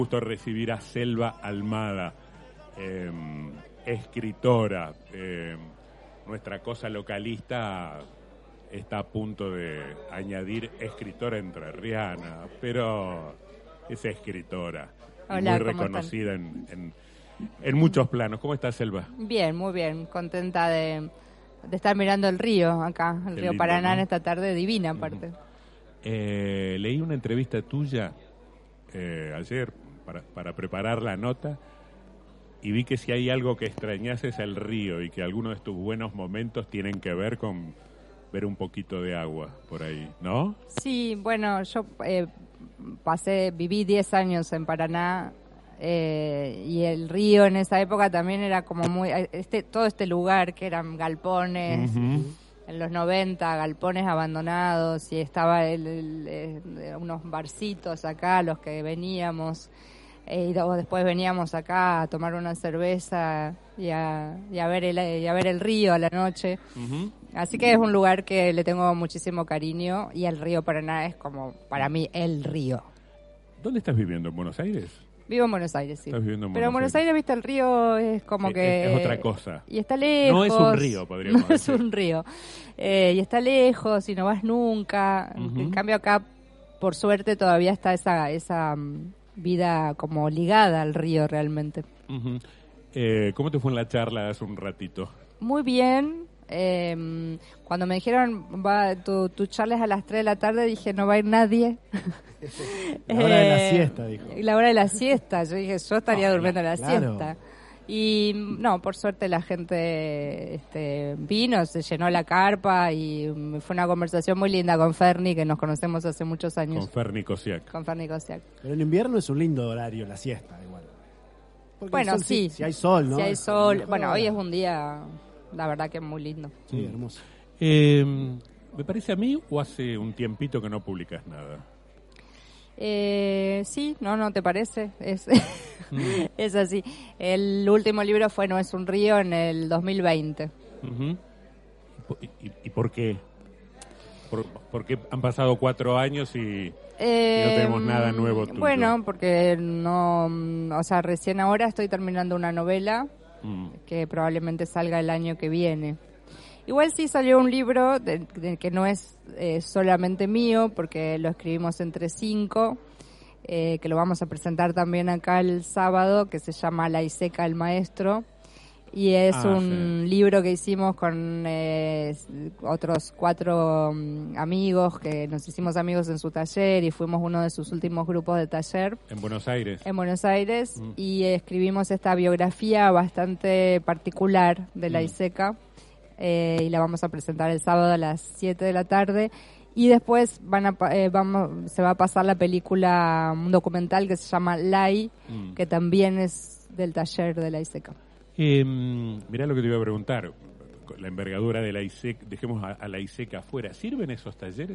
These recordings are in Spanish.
Gusto recibir a Selva Almada, escritora. Nuestra cosa localista está a punto de añadir escritora entrerriana, pero es escritora. Hola, muy reconocida en muchos planos. ¿Cómo estás, Selva? Bien, muy bien. Contenta de estar mirando el río acá, el río lindo, Paraná, ¿no? En esta tarde divina, aparte. Leí una entrevista tuya ayer para preparar la nota y vi que si hay algo que extrañas es el río y que algunos de tus buenos momentos tienen que ver con ver un poquito de agua por ahí, ¿no? Sí, bueno, yo viví 10 años en Paraná y el río en esa época también era como muy... todo este lugar que eran galpones... Uh-huh. En los 90, galpones abandonados, y estaba unos barcitos acá, a los que veníamos, y después veníamos acá a tomar una cerveza y a ver el río a la noche. Uh-huh. Así que es un lugar que le tengo muchísimo cariño, y el río Paraná es como, para mí, el río. ¿Dónde estás viviendo? ¿En Buenos Aires? Vivo en Buenos Aires, sí. Estás viviendo en Pero en Buenos Aires, viste, el río es como que... Es otra cosa. Y está lejos. No es un río, podríamos decir. No es un río. Y está lejos y no vas nunca. Uh-huh. En cambio acá, por suerte, todavía está esa vida como ligada al río realmente. Uh-huh. ¿Cómo te fue en la charla hace un ratito? Muy bien. Cuando me dijeron, tu charla es a las 3 de la tarde, dije, no va a ir nadie. La hora de la siesta, dijo. La hora de la siesta. Yo dije, yo estaría durmiendo a la claro. siesta. Y no, por suerte la gente vino, se llenó la carpa y fue una conversación muy linda con Ferni, que nos conocemos hace muchos años. Con Ferni Kosiak. Pero en invierno es un lindo horario la siesta, igual. Porque Bueno, el sol, sí. Si hay sol, ¿no? Si hay sol. Mejor Bueno, hora. hoy es un día, la verdad que es muy lindo. Sí, hermoso. ¿Me parece a mí o hace un tiempito que no publicas nada? Sí, no te parece, es es así. El último libro fue No es un río en el 2020. Uh-huh. ¿Y por qué? ¿Por qué han pasado 4 años y no tenemos nada nuevo tuyo? Bueno, porque recién ahora estoy terminando una novela que probablemente salga el año que viene. Igual sí salió un libro que no es solamente mío, porque lo escribimos entre 5, que lo vamos a presentar también acá el sábado, que se llama La Iseca el Maestro, y es un libro que hicimos con otros 4 amigos, que nos hicimos amigos en su taller y fuimos uno de sus últimos grupos de taller. ¿En Buenos Aires? Y escribimos esta biografía bastante particular de La Iseca. Y la vamos a presentar el sábado a las 7 de la tarde, y después se va a pasar la película, un documental que se llama Lai, que también es del taller de La Iseca. Mirá lo que te iba a preguntar, la envergadura de La Iseca, dejemos a La Iseca afuera, ¿sirven esos talleres?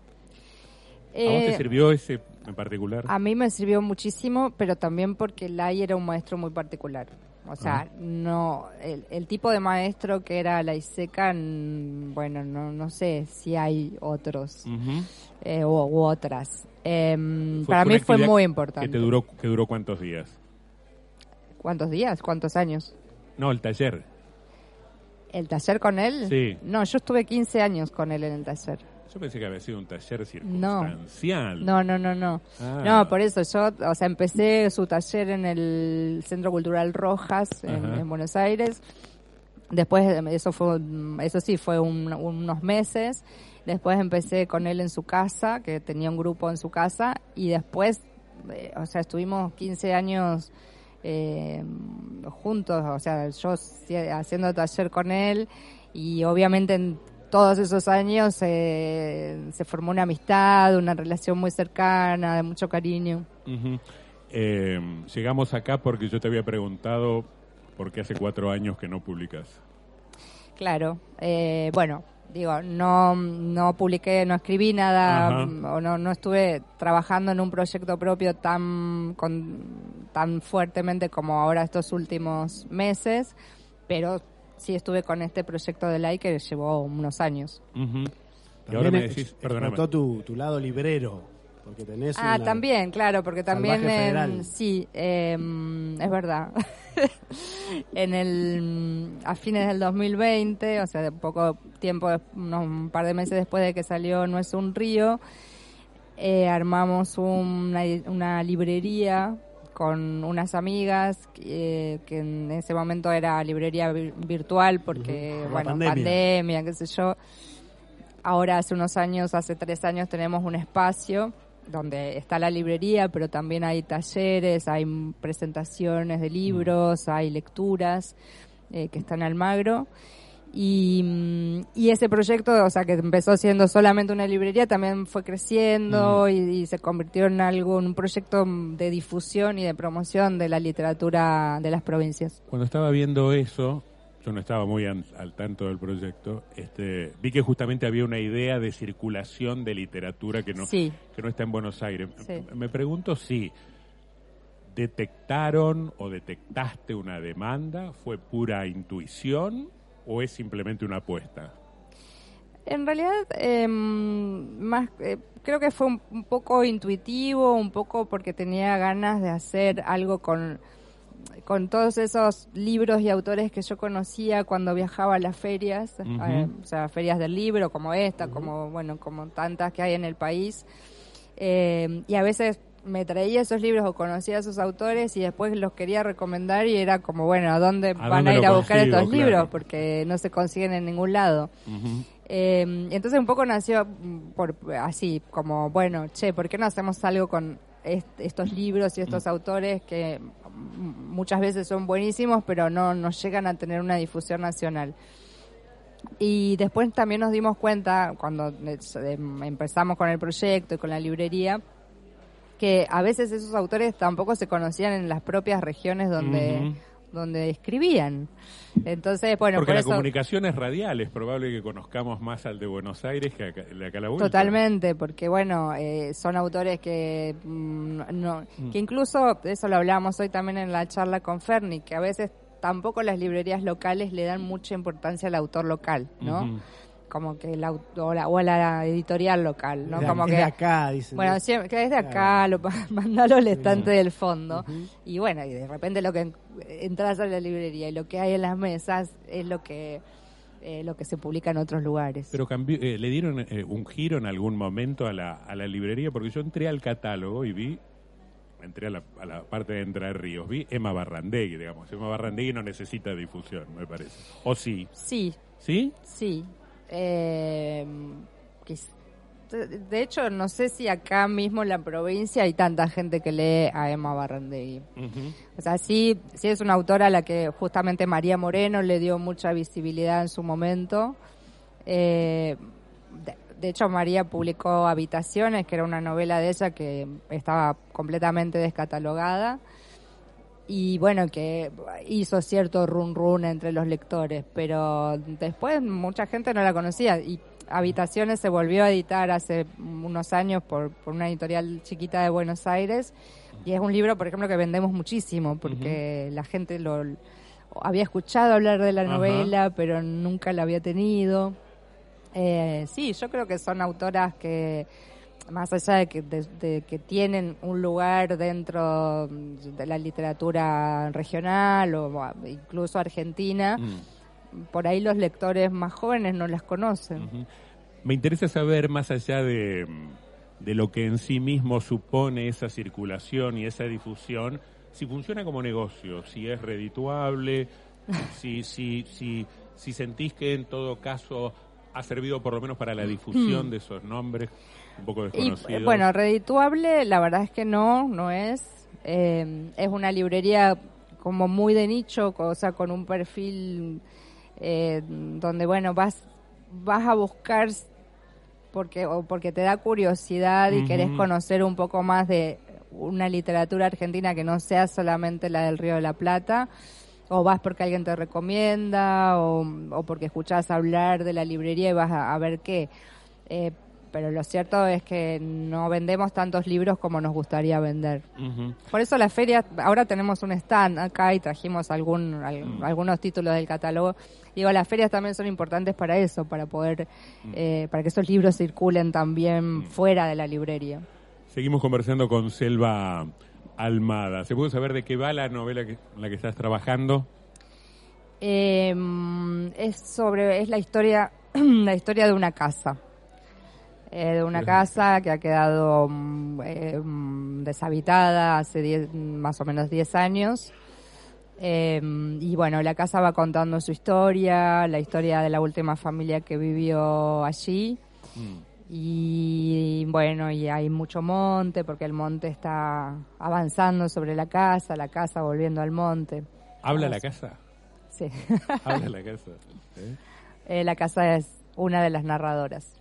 ¿A vos te sirvió ese en particular? A mí me sirvió muchísimo, pero también porque Lai era un maestro muy particular. O sea, no el tipo de maestro que era La Iseca, bueno, no sé si hay otros u otras. Para mí fue muy importante. ¿Que duró cuántos días? ¿Cuántos días? ¿Cuántos años? No, el taller. ¿El taller con él? Sí. No, yo estuve 15 años con él en el taller. Yo pensé que había sido un taller circunstancial. No. Ah. No, por eso yo, empecé su taller en el Centro Cultural Rojas en Buenos Aires. Después, eso sí, fue unos meses. Después empecé con él en su casa, que tenía un grupo en su casa, y después, estuvimos 15 años juntos, yo haciendo taller con él, y obviamente en todos esos años se formó una amistad, una relación muy cercana, de mucho cariño. Uh-huh. Llegamos acá porque yo te había preguntado por qué hace 4 años que no publicas. Claro, no publiqué, no escribí nada, o no estuve trabajando en un proyecto propio tan fuertemente como ahora estos últimos meses, pero sí estuve con este proyecto de Lai que llevó unos años. Uh-huh. Y También ahora me decís, perdóname. explotó tu lado librero. Porque tenés también, claro, porque también sí, es verdad. A fines del 2020, o sea, de poco tiempo, un par de meses después de que salió No es un río, armamos una librería con unas amigas que en ese momento era librería virtual porque, pandemia, qué sé yo. Ahora hace 3 años tenemos un espacio donde está la librería, pero también hay talleres, hay presentaciones de libros, hay lecturas que están en Almagro. Y ese proyecto, o sea, que empezó siendo solamente una librería, también fue creciendo y se convirtió en un proyecto de difusión y de promoción de la literatura de las provincias. Cuando estaba viendo eso, yo no estaba muy al tanto del proyecto, vi que justamente había una idea de circulación de literatura que no está en Buenos Aires. Sí. Me pregunto si detectaron o detectaste una demanda, ¿fue pura intuición o es simplemente una apuesta? En realidad, creo que fue un poco intuitivo, un poco porque tenía ganas de hacer algo con todos esos libros y autores que yo conocía cuando viajaba a las ferias, o sea, ferias del libro como esta, como tantas que hay en el país, y a veces me traía esos libros o conocía a esos autores y después los quería recomendar y era como, ¿a dónde van a ir a buscar estos libros? Porque no se consiguen en ningún lado. Entonces un poco nació así, como, ¿por qué no hacemos algo con estos libros y estos autores que muchas veces son buenísimos pero no llegan a tener una difusión nacional? Y después también nos dimos cuenta cuando empezamos con el proyecto y con la librería que a veces esos autores tampoco se conocían en las propias regiones donde escribían. Entonces, porque por la eso, comunicación es radial, es probable que conozcamos más al de Buenos Aires que el de acá a la vuelta. Totalmente, porque son autores que que incluso, eso lo hablábamos hoy también en la charla con Ferni, que a veces tampoco las librerías locales le dan mucha importancia al autor local, ¿no? Como que o a la editorial local, ¿no? Como que es de acá, dicen. Bueno, siempre, que es de acá, mandalo al estante del fondo. Y de repente lo que entras a la librería y lo que hay en las mesas es lo que se publica en otros lugares. Pero ¿le dieron un giro en algún momento a la librería? Porque yo entré al catálogo y entré a la parte de Entre Ríos, vi Emma Barrandegui, digamos. Emma Barrandegui no necesita difusión, me parece. ¿O sí? Sí. ¿Sí? Sí. De hecho, no sé si acá mismo en la provincia hay tanta gente que lee a Emma Barrandegui. O sea, sí es una autora a la que justamente María Moreno le dio mucha visibilidad en su momento. De hecho, María publicó Habitaciones, que era una novela de ella que estaba completamente descatalogada. Y que hizo cierto run entre los lectores, pero después mucha gente no la conocía y Habitaciones se volvió a editar hace unos años por una editorial chiquita de Buenos Aires y es un libro, por ejemplo, que vendemos muchísimo porque la gente había escuchado hablar de la novela pero nunca la había tenido. Sí, yo creo que son autoras que más allá de que tienen un lugar dentro de la literatura regional o incluso argentina, por ahí los lectores más jóvenes no las conocen. Me interesa saber, más allá de lo que en sí mismo supone esa circulación y esa difusión, si funciona como negocio, si es redituable, si sentís que en todo caso ha servido por lo menos para la difusión de esos nombres un poco desconocidos. Redituable, la verdad es que no es. Es una librería como muy de nicho, o sea, con un perfil donde, vas a buscar porque te da curiosidad y querés conocer un poco más de una literatura argentina que no sea solamente la del Río de la Plata, o vas porque alguien te recomienda, o porque escuchás hablar de la librería y vas a ver qué. Pero lo cierto es que no vendemos tantos libros como nos gustaría vender. Por eso las ferias, ahora tenemos un stand acá y trajimos algunos títulos del catálogo. Digo, las ferias también son importantes para eso, para poder, para que esos libros circulen también fuera de la librería. Seguimos conversando con Selva Almada. ¿Se puede saber de qué va la novela en la que estás trabajando? Es la historia de una casa. De una casa que ha quedado deshabitada hace más o menos 10 años. Y bueno, la casa va contando su historia, la historia de la última familia que vivió allí. Y bueno, y hay mucho monte, porque el monte está avanzando sobre la casa volviendo al monte. ¿Habla la casa? Sí. ¿Habla la casa? La casa es una de las narradoras.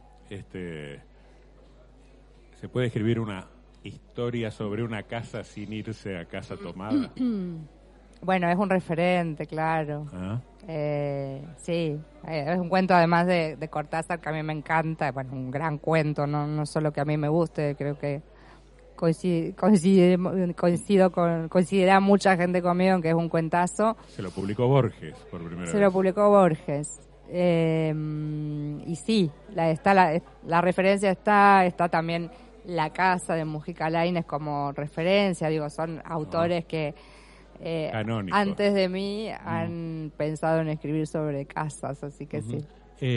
¿Se puede escribir una historia sobre una casa sin irse a casa tomada? Bueno, es un referente, claro. ¿Ah? Sí, es un cuento además de Cortázar que a mí me encanta. Bueno, un gran cuento, no solo que a mí me guste, creo que coincidirá mucha gente conmigo en que es un cuentazo. Se lo publicó Borges por primera vez. Se lo publicó Borges. Y sí, la referencia está también La casa de Mujica Lainez como referencia. Digo, son autores que antes de mí han pensado en escribir sobre casas, así que sí.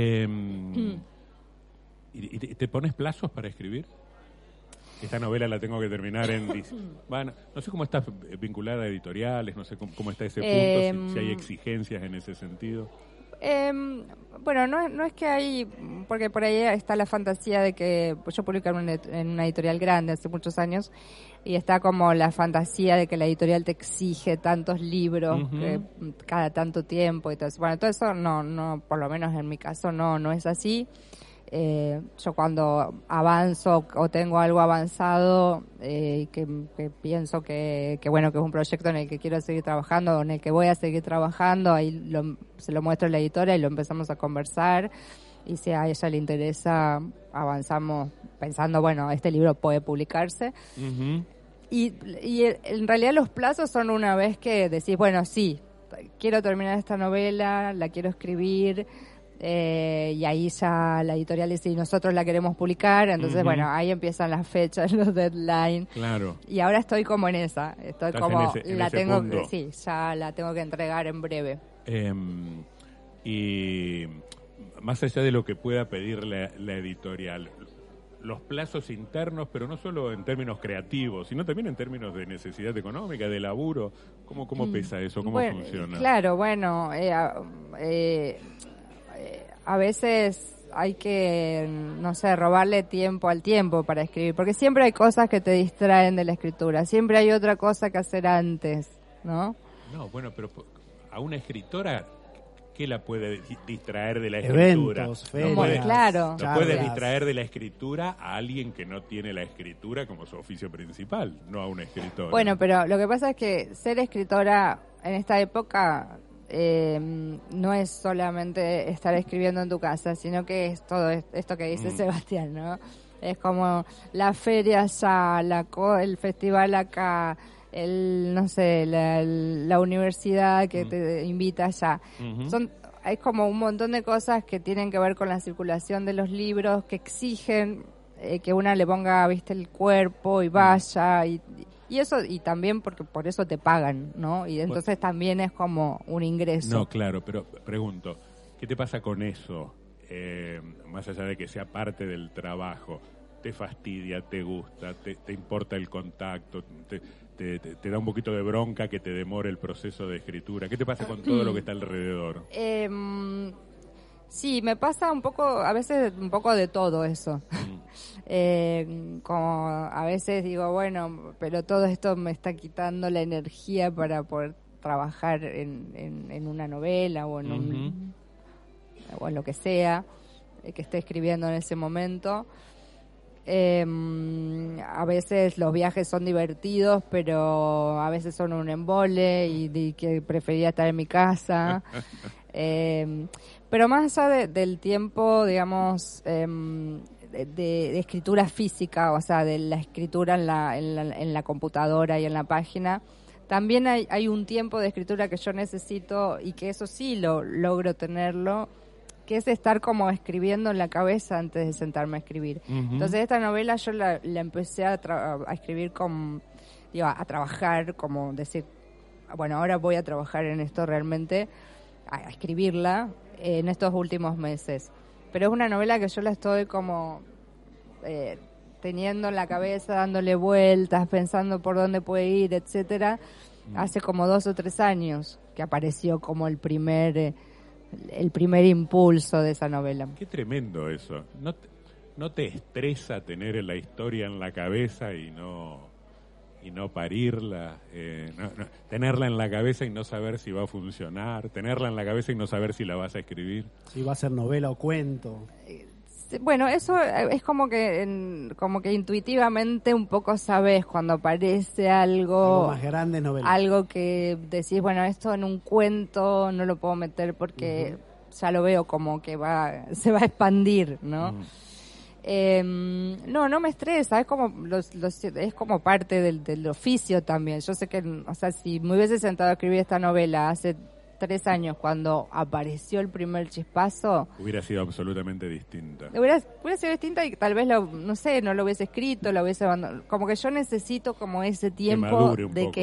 ¿Y te pones plazos para escribir? Esta novela la tengo que terminar bueno, no sé cómo estás vinculada a editoriales, no sé cómo está ese punto, si hay exigencias en ese sentido. Bueno, no es que hay, porque por ahí está la fantasía de que yo publico en una editorial grande hace muchos años, y está como la fantasía de que la editorial te exige tantos libros cada tanto tiempo y todo eso. Bueno, todo eso no, por lo menos en mi caso no es así. Yo cuando avanzo o tengo algo avanzado que pienso que bueno, que es un proyecto en el que quiero seguir trabajando o en el que voy a seguir trabajando, ahí se lo muestro a la editora y lo empezamos a conversar, y si a ella le interesa avanzamos pensando, bueno, este libro puede publicarse. Y en realidad los plazos son una vez que decís, bueno, sí, quiero terminar esta novela, la quiero escribir, y ahí ya la editorial dice, y nosotros la queremos publicar, entonces bueno, ahí empiezan las fechas, los deadlines. Claro. Y ahora estoy como en esa, estoy como ya la tengo que entregar en breve. Y más allá de lo que pueda pedir la editorial, los plazos internos, pero no solo en términos creativos, sino también en términos de necesidad económica, de laburo, ¿cómo pesa eso? ¿Cómo funciona? Claro, bueno, a veces hay que, no sé, robarle tiempo al tiempo para escribir, porque siempre hay cosas que te distraen de la escritura, siempre hay otra cosa que hacer antes, ¿no? No, bueno, pero a una escritora, ¿qué la puede distraer de la escritura? Eventos, ferias, claro. No puede distraer de la escritura a alguien que no tiene la escritura como su oficio principal, no a una escritora. Bueno, pero lo que pasa es que ser escritora en esta época no es solamente estar escribiendo en tu casa, sino que es todo esto que dice Sebastián, ¿no? Es como la feria allá, el festival acá, no sé, la universidad que te invita allá. Hay como un montón de cosas que tienen que ver con la circulación de los libros, que exigen que una le ponga, viste, el cuerpo y vaya, y eso, y también porque por eso te pagan, ¿no? Y entonces también es como un ingreso. No, claro, pero pregunto, ¿qué te pasa con eso? Más allá de que sea parte del trabajo, ¿te fastidia, te gusta, te importa el contacto, te da un poquito de bronca que te demore el proceso de escritura? ¿Qué te pasa con todo lo que está alrededor? Sí, me pasa un poco, a veces un poco de todo eso. Como a veces digo, bueno, pero todo esto me está quitando la energía para poder trabajar en una novela o en o en lo que sea que esté escribiendo en ese momento. A veces los viajes son divertidos, pero a veces son un embole y que prefería estar en mi casa. Pero más allá del tiempo, digamos, de escritura física, o sea, de la escritura en la computadora y en la página, también hay un tiempo de escritura que yo necesito, y que eso sí lo logro tenerlo que es estar como escribiendo en la cabeza antes de sentarme a escribir. Entonces esta novela yo la empecé a escribir a trabajar, como decir, bueno, ahora voy a trabajar en esto realmente, a escribirla en estos últimos meses. Pero es una novela que yo la estoy como teniendo en la cabeza, dándole vueltas, pensando por dónde puede ir, etcétera. Hace como 2 o 3 años que apareció como el primer impulso de esa novela. Qué tremendo eso. ¿No te estresa tener la historia en la cabeza y no parirla? Tenerla en la cabeza y no saber si va a funcionar, tenerla en la cabeza y no saber si la vas a escribir. Si va a ser novela o cuento. Bueno, eso es como que intuitivamente un poco sabes cuando aparece algo más grande, novela. Algo que decís, bueno, esto en un cuento no lo puedo meter porque ya lo veo como que se va a expandir, ¿no? No me estresa, es como es como parte del oficio también. Yo sé que, o sea, si me hubiese sentado a escribir esta novela hace 3 años, cuando apareció el primer chispazo, hubiera sido absolutamente distinta. Hubiera sido distinta y tal vez no lo hubiese escrito, lo hubiese abandonado. Como que yo necesito como ese tiempo de poco.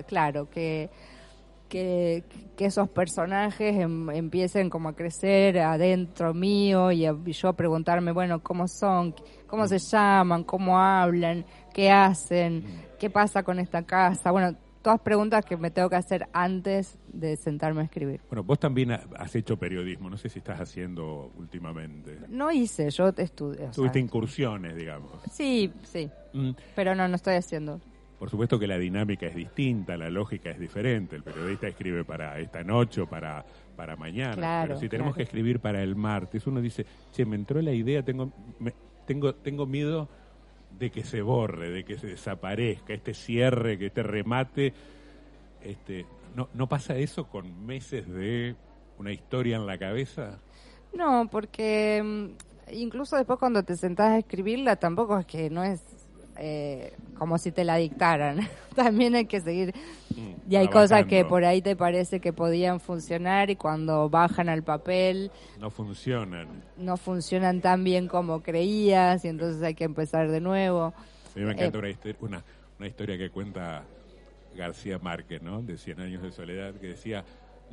Que esos personajes empiecen como a crecer adentro mío y yo a preguntarme, bueno, cómo son, cómo se llaman, cómo hablan, qué hacen, qué pasa con esta casa. Bueno, todas preguntas que me tengo que hacer antes de sentarme a escribir. Bueno, vos también has hecho periodismo, no sé si estás haciendo últimamente. No hice, yo estudié. Tuviste incursiones, digamos. Sí, pero no estoy haciendo. Por supuesto que la dinámica es distinta, la lógica es diferente. El periodista escribe para esta noche o para mañana. Claro, pero si tenemos que escribir para el martes, uno dice, me entró la idea, tengo miedo de que se borre, de que se desaparezca, este cierre, que este remate. ¿No pasa eso con meses de una historia en la cabeza? No, porque incluso después cuando te sentás a escribirla, tampoco es que no es como si te la dictaran. También hay que seguir. Y hay cosas que por ahí te parece que podían funcionar y cuando bajan al papel no funcionan tan bien como creías y entonces hay que empezar de nuevo. A mí me encanta una historia que cuenta García Márquez, ¿no? De 100 años de soledad, que decía,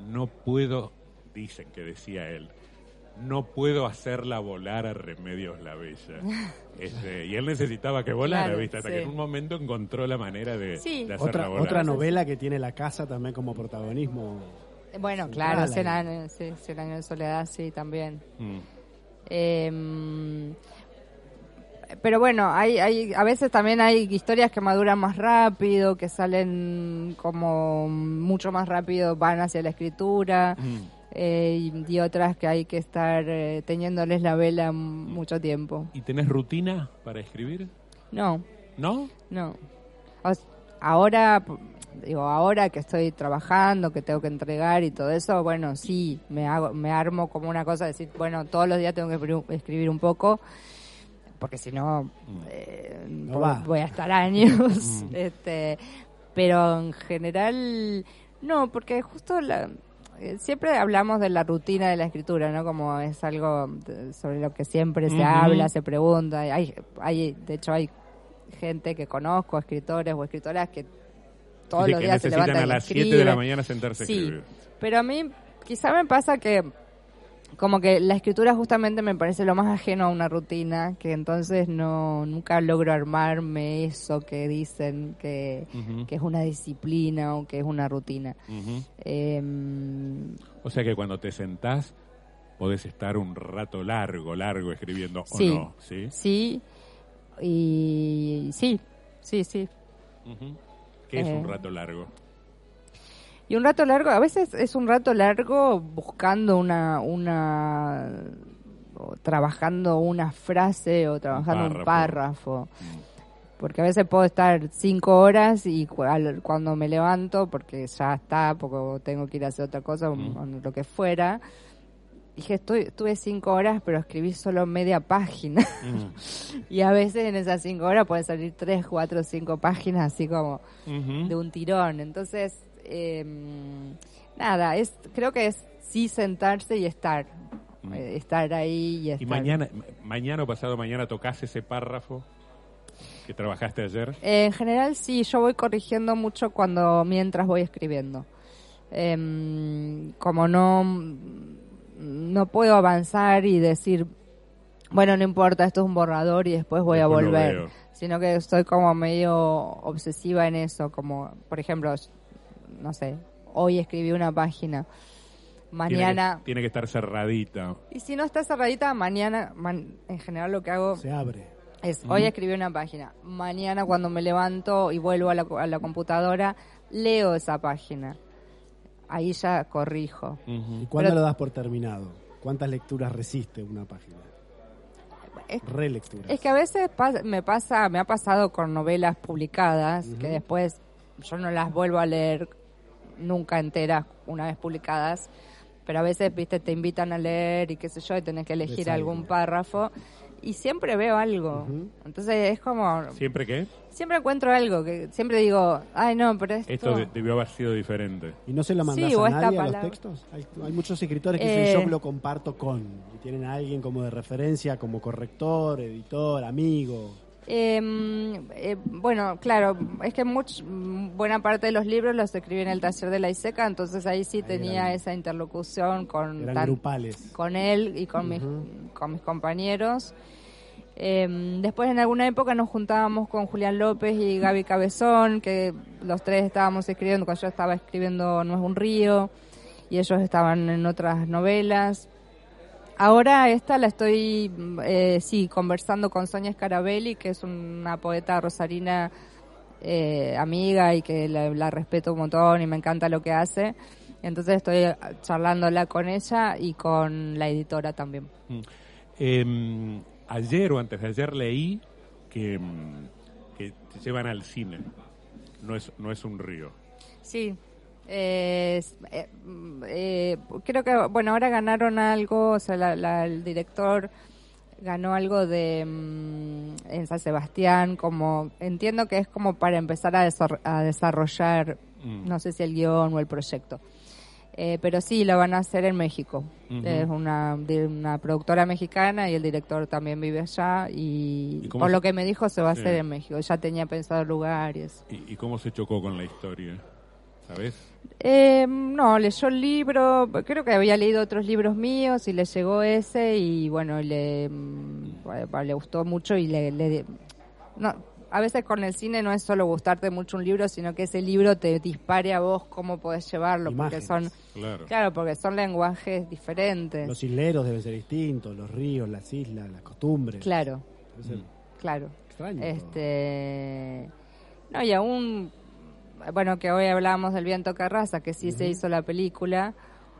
dicen que decía él, no puedo hacerla volar a Remedios la Bella. Y él necesitaba que volara, claro, ¿viste? Hasta que en un momento encontró la manera de hacerla volar. Otra novela que tiene La Casa también como protagonismo. Bueno, claro, 100 años de soledad, sí, también. Pero bueno, a veces también hay historias que maduran más rápido, que salen como mucho más rápido, van hacia la escritura. Y otras que hay que estar teniéndoles la vela mucho tiempo. ¿Y tenés rutina para escribir? No. ¿No? No. Ahora que estoy trabajando, que tengo que entregar y todo eso, bueno, sí, me armo como una cosa de decir, bueno, todos los días tengo que escribir un poco, porque si no, voy a estar años. Pero en general, no, porque justo siempre hablamos de la rutina de la escritura, ¿no? Como es algo sobre lo que siempre se habla, se pregunta. De hecho, hay gente que conozco, escritores o escritoras que todos los días se levantan a las 7 de la mañana sentarse a escribir. Pero a mí quizá me pasa que como que la escritura justamente me parece lo más ajeno a una rutina, que entonces nunca logro armarme eso que dicen que es una disciplina o que es una rutina. O sea que cuando te sentás podés estar un rato largo escribiendo, sí, ¿o no? Sí, sí, y sí. ¿Qué es un rato largo? Y un rato largo, a veces es un rato largo buscando o trabajando una frase o trabajando un párrafo. Porque a veces puedo estar 5 horas y cuando me levanto, porque ya está, porque tengo que ir a hacer otra cosa o lo que fuera, dije, estuve 5 horas, pero escribí solo media página. Y a veces en esas 5 horas pueden salir 3, 4, 5 páginas así como de un tirón. Entonces, creo que es sí sentarse y estar. estar ahí y estar. ¿Y mañana o pasado mañana tocas ese párrafo que trabajaste ayer? En general sí, yo voy corrigiendo mucho mientras voy escribiendo. Como no puedo avanzar y decir, bueno, no importa, esto es un borrador y después voy a volver, sino que estoy como medio obsesiva en eso, como por ejemplo, no sé, hoy escribí una página, mañana tiene que estar cerradita, y si no está cerradita, mañana en general lo que hago se abre. Hoy escribí una página, mañana cuando me levanto y vuelvo a la computadora, leo esa página, ahí ya corrijo. ¿Y cuándo lo das por terminado? ¿Cuántas lecturas resiste una página? Relecturas. Es que a veces me ha pasado con novelas publicadas, que después yo no las vuelvo a leer nunca enteras una vez publicadas, pero a veces, viste, te invitan a leer y qué sé yo, y tenés que elegir algún párrafo, y siempre veo algo. Entonces es como... ¿Siempre qué? Siempre encuentro algo, que siempre digo, ay no, pero esto debió haber sido diferente. ¿Y no se lo mandás a nadie a los textos? Hay muchos escritores que dicen, yo lo comparto y tienen a alguien como de referencia, como corrector, editor, amigo. Bueno, claro, es que buena parte de los libros los escribí en el taller de la ISECA, entonces ahí sí tenía esa interlocución con él y con mis compañeros. Después en alguna época nos juntábamos con Julián López y Gaby Cabezón, que los tres estábamos escribiendo, cuando yo estaba escribiendo No es un río y ellos estaban en otras novelas. Ahora esta la estoy conversando con Sonia Scarabelli, que es una poeta rosarina amiga y que la respeto un montón y me encanta lo que hace. Entonces estoy charlándola con ella y con la editora también. Ayer o antes de ayer leí que te llevan al cine. No es un río. Sí. Creo que, bueno, ahora ganaron algo, o sea, el director ganó algo en San Sebastián, como entiendo que es como para empezar a desarrollar, no sé si el guión o el proyecto. Pero sí, lo van a hacer en México. Es una productora mexicana y el director también vive allá y por lo que me dijo se va a hacer en México. Ya tenía pensado el lugar y eso. ¿Y cómo se chocó con la historia? ¿Sabes? No, leyó el libro, creo que había leído otros libros míos y le llegó ese y bueno, le gustó mucho y no, a veces con el cine no es solo gustarte mucho un libro, sino que ese libro te dispare a vos cómo podés llevarlo. Imágenes. Claro, porque son lenguajes diferentes. Los isleros deben ser distintos, los ríos, las islas, las costumbres. Claro. Claro. Extraño. No, y aún, bueno, que hoy hablábamos del Viento Carraza, que sí se hizo la película.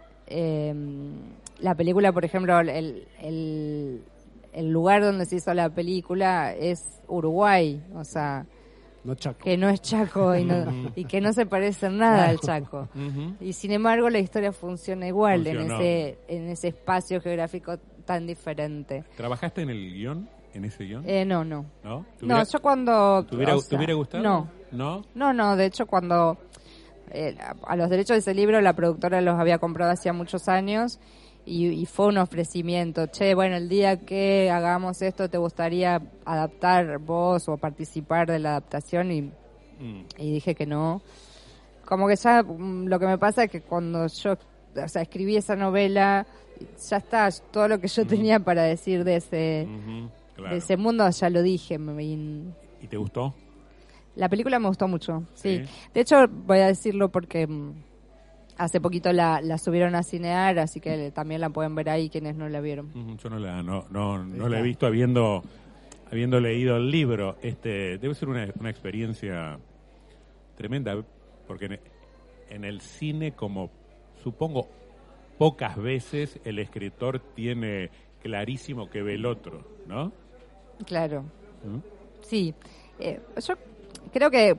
La película, por ejemplo, el lugar donde se hizo la película es Uruguay, o sea, no Chaco. Que no es Chaco y que no se parece en nada al Chaco. Y sin embargo la historia funciona igual en ese espacio geográfico tan diferente. ¿Trabajaste en el guión? ¿En ese guión? No. ¿No? No, yo cuando... ¿Te hubiera gustado? No, de hecho cuando... a los derechos de ese libro la productora los había comprado hacía muchos años y fue un ofrecimiento. Che, bueno, el día que hagamos esto, ¿te gustaría adaptar vos o participar de la adaptación? Y dije que no. Como que ya lo que me pasa es que cuando yo escribí esa novela, ya está, todo lo que yo tenía para decir de ese mundo ya lo dije. ¿Y te gustó? La película me gustó mucho, sí. De hecho, voy a decirlo porque hace poquito la subieron a Cinear, así que también la pueden ver ahí quienes no la vieron. Yo no la he visto habiendo leído el libro. Debe ser una experiencia tremenda, porque en el cine, como supongo, pocas veces el escritor tiene clarísimo que ve el otro, ¿no? Claro. Sí. Yo creo que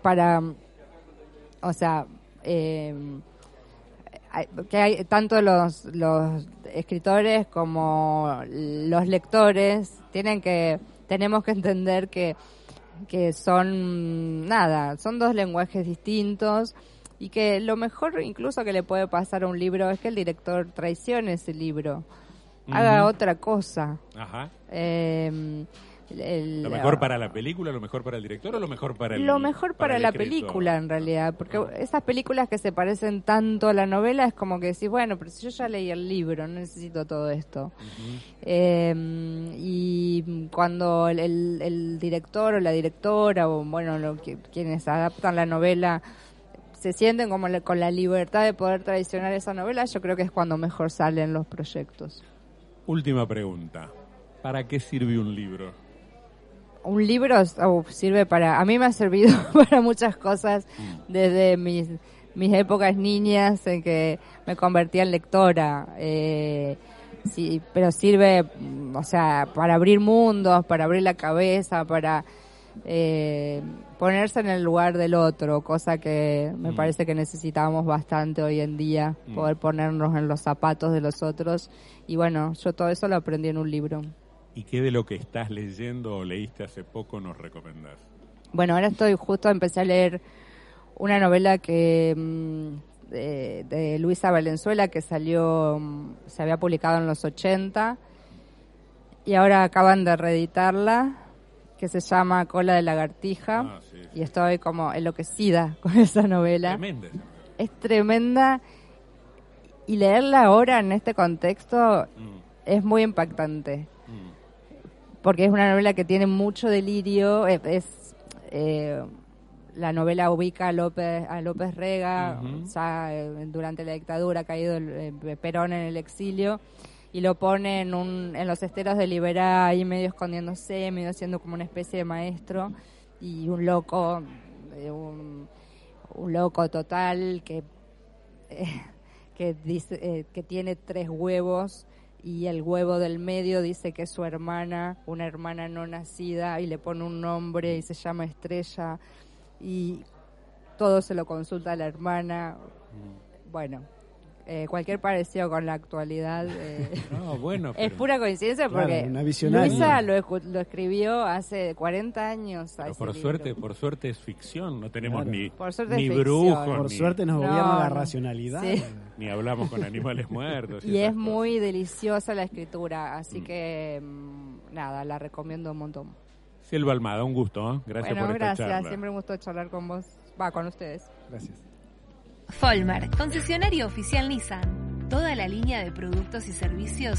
que hay tanto los escritores como los lectores tenemos que entender que son dos lenguajes distintos y que lo mejor incluso que le puede pasar a un libro es que el director traicione ese libro. haga otra cosa. Ajá. ¿Lo mejor para la película, lo mejor para el director o lo mejor para el Lo mejor para la película, en realidad, porque esas películas que se parecen tanto a la novela es como que decís, bueno, pero si yo ya leí el libro, no necesito todo esto. Y cuando el director o la directora, o bueno, quienes adaptan la novela, se sienten como con la libertad de poder traicionar esa novela, yo creo que es cuando mejor salen los proyectos. Última pregunta. ¿Para qué sirve un libro? Un libro sirve para... A mí me ha servido para muchas cosas desde mis épocas niñas en que me convertí en lectora. Sí, pero sirve, o sea, para abrir mundos, para abrir la cabeza, para ponerse en el lugar del otro, cosa que me parece que necesitamos bastante hoy en día, poder ponernos en los zapatos de los otros. Y bueno, yo todo eso lo aprendí en un libro. ¿Y qué de lo que estás leyendo o leíste hace poco nos recomendás? Bueno, ahora empecé a leer una novela que de Luisa Valenzuela que se había publicado en los 80 y ahora acaban de reeditarla, que se llama Cola de lagartija. Sí. Y estoy como enloquecida con esa novela. Tremenda. Es tremenda y leerla ahora en este contexto es muy impactante. Porque es una novela que tiene mucho delirio, la novela ubica a López Rega, ya durante la dictadura ha caído Perón en el exilio, y lo pone en los esteros de Liberá, ahí medio escondiéndose, medio siendo como una especie de maestro, y un loco total que dice que tiene 3 huevos, y el huevo del medio dice que es su hermana, una hermana no nacida, y le pone un nombre y se llama Estrella, y todo se lo consulta a la hermana. Bueno, cualquier parecido con la actualidad es pura coincidencia, porque Luisa lo escribió hace 40 años. Pero por suerte es ficción, no tenemos ni ficción. brujos. Por suerte nos gobierna la racionalidad. Sí. Ni hablamos con animales muertos. Y es muy deliciosa la escritura, así que nada, la recomiendo un montón. Selva Almada, un gusto, ¿eh? Gracias por esta charla. Gracias, siempre un gusto charlar con vos, con ustedes. Gracias. Folmar, concesionario oficial Nissan. Toda la línea de productos y servicios